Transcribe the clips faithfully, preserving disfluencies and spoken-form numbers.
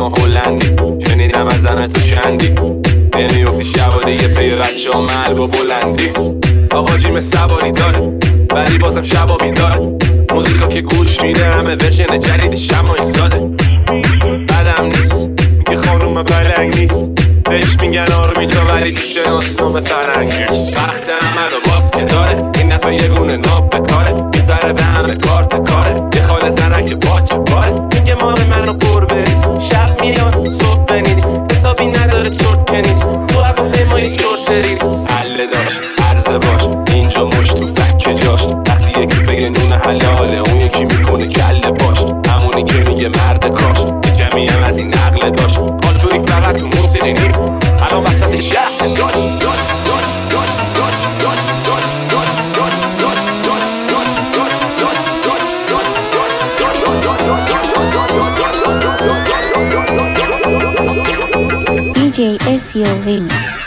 ما هلندی، شنیدم از زن تو چندی، نمیفتی شب دیگه پی بچه ها محل با بلندی. آقا جیم سواری داره ولی بازم شبا بیداره، موزیکا که گوش میده همه ورژن جدید شما این ساله. بدم نیست میگه خانوم پلنگ نیست، بهش میگن آرمیتا ولی تو شناسنامه فرنگ نیست. وقت همه رو باز که داره، این دفعه یه گونه ناب بکاره، میبره به همه کارت کاره، یه خاله زنک که باچه باره. میگه مال منو قربت شب میاد صبح بنید، حسابی نداره چرت کنید، تو هوا ما یه چرت دارید. حله داشت عرضه باش اینجا مش تو فکه جاش، وقتی یکی بگه نون حلاله اون یکی میکنه کله باش، همونی که میگه مرد کاش، یه کمی هم از این عقل داشت. حال توی فقط تو موسیقی نی الان وسط شهر داشت دی جی اسیو Remix.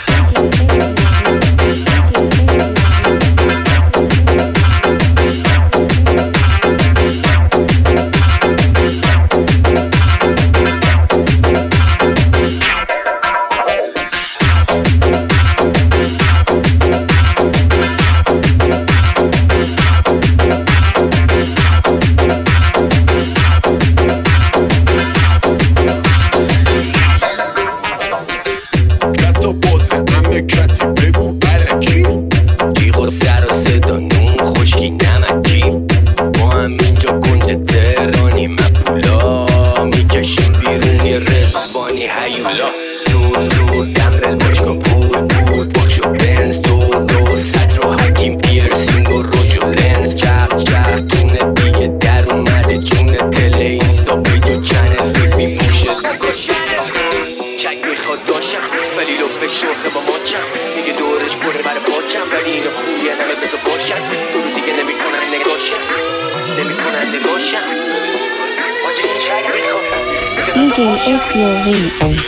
دی جی اسیو Remix.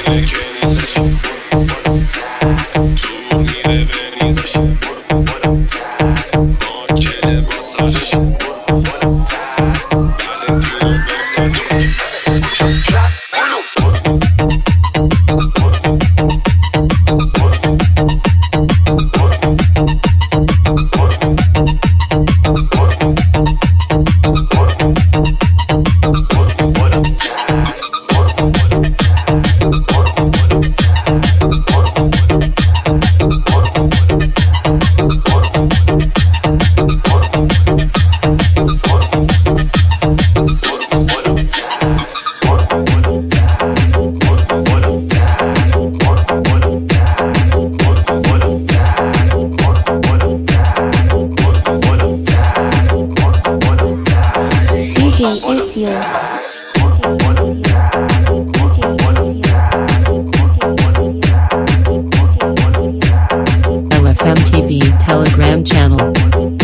L F M T V Telegram channel.